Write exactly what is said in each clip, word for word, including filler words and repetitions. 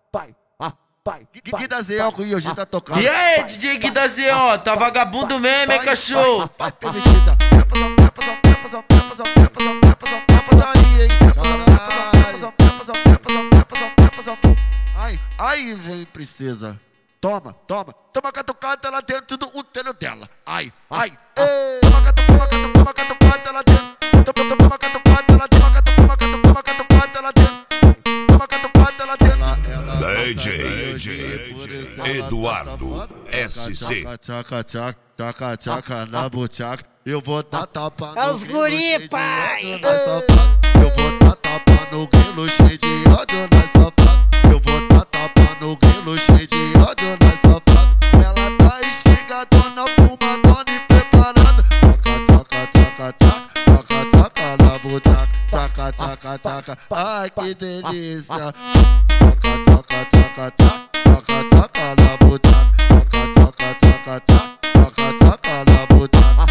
pai, pai. Guida Zé com o Yoji tá tocando. E aí, D J Guida Zé, ó, tá vagabundo mesmo, hein, cachorro? Vai ter vestida, quer passar, quer passar, quer passar, quer passar, quer passar, quer passar, quer passar aí, hein? Quer passar, quer passar, quer passar, quer passar, quer passar, quer passar. Ai, aí vem princesa. Toma, toma, toma catucada lá dentro do útero dela. Ai, ai, toma catucada, toma catucada lá dentro. Toma, toma catucada lá dentro, toma catucada, toma catucada lá dentro. Toma catucada lá dentro. D J Eduardo S C. Tchaca, tchaca, tchaca, tchaca na buchaca. Eu vou dar tapa É os guri, pai! Eu vou dar tapa no grilo cheio de ódio na safada. Eu vou dar tapa no grilo cheio de ódio na safada. Ela tá instigadona, fumadona e preparada. Tchaca, tchaca, tchaca, tchaca, tchaca na buchaca. Tchaca, tchaca, tchaca, ai que delícia. Tchaca, tchaca, tchaca, tchaca, tchaca, tchaca na buchaca. Tchaca, tchaca, tchaca, tchaca, tchaca, tchaca na buchaca.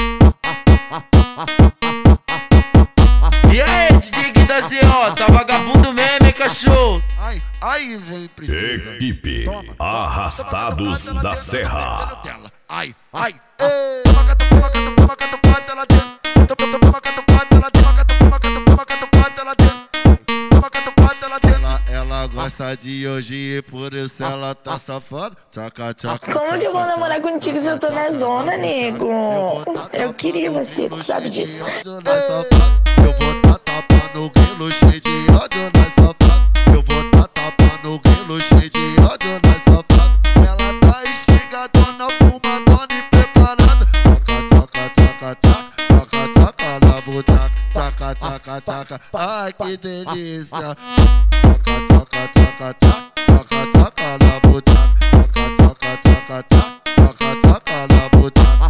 E aí, D J Guida Zé, ó, tá vagabundo mesmo, hein, cachorro? Ai, aí vem princesa. Equipe Arrastados da Serra. Ai, ai, toma catucada, toma catucada lá dentro. Toma, toma catucada lá dentro, toma, toma catucada lá dentro. Toma catucada lá dentro. Ela gosta de hoje e por isso ela tá safada. Tchaca, tchaca. Como que eu vou namorar contigo se eu tô na zona, nego? Eu queria você, tu sabe disso. Eu vou dar tapa no grilo cheio de ódio na safada. Eu vou dar tapa no grilo cheio de ódio na safada. Ela tá instigadona, fumadona e preparada. Tchaca, tchaca, tchaca, tchaca, tchaca na buchaca. Tchaca, tchaca, tchaca, ai que delícia. Tchaca, tchaca, tchaca, tchaca, tchaca, tchaca na buchaca. Tchaca, tchaca, tchaca, tchaca, tchaca, tchaca na buchaca.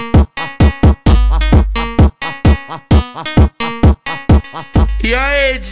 E aí,